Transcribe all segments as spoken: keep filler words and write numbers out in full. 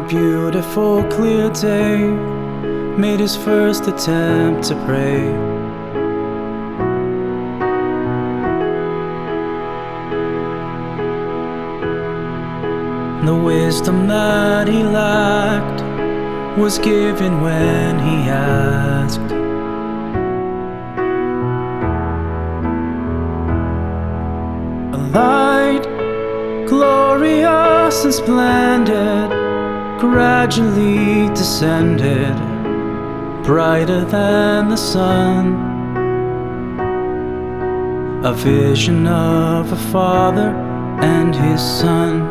beautiful clear day, made his first attempt to pray. The wisdom that he lacked was given when he asked. A light, glorious and splendid, gradually descended, brighter than the sun. A vision of a father and his son.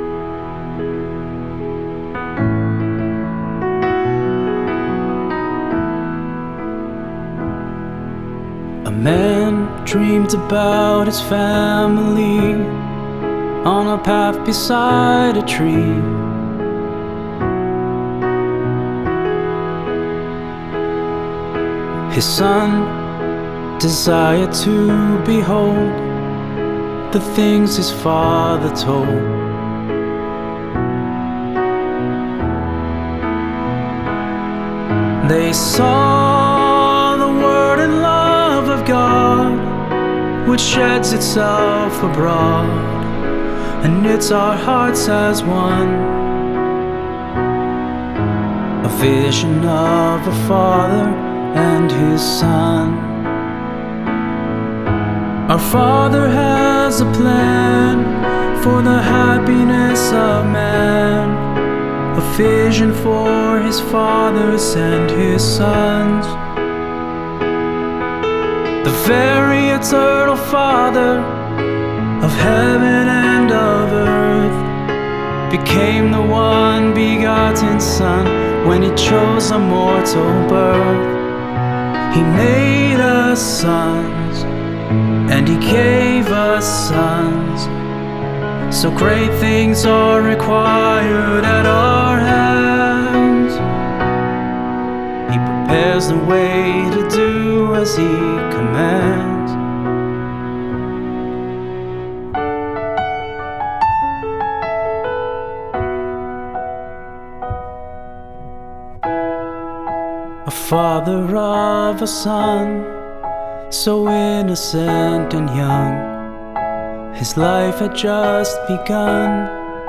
A man dreamed about his family on a path beside a tree. His son desired to behold the things his father told. They saw the word and love of God, which sheds itself abroad and knits our hearts as one. A vision of a father and his son. Our Father has a plan for the happiness of man, a vision for his fathers and his sons. The very eternal Father of heaven and of earth became the one begotten Son when he chose a mortal birth. He made us sons, and he gave us sons. So great things are required at our hands. He prepares the way to do as he commands. A father of a son, so innocent and young, his life had just begun.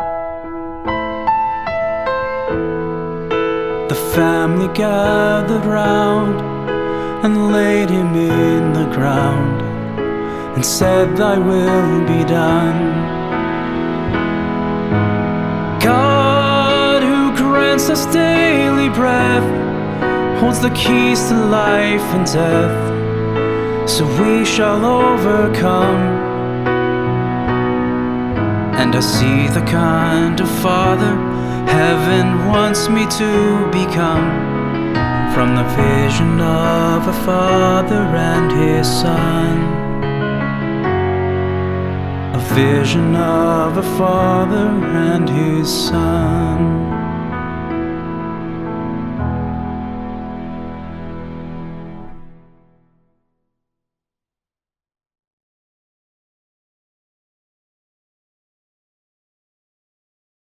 The family gathered round and laid him in the ground and said, "Thy will be done." God, who grants us daily breath, holds the keys to life and death, so we shall overcome. And I see the kind of Father heaven wants me to become, from the vision of a father and his son. A vision of a father and his son.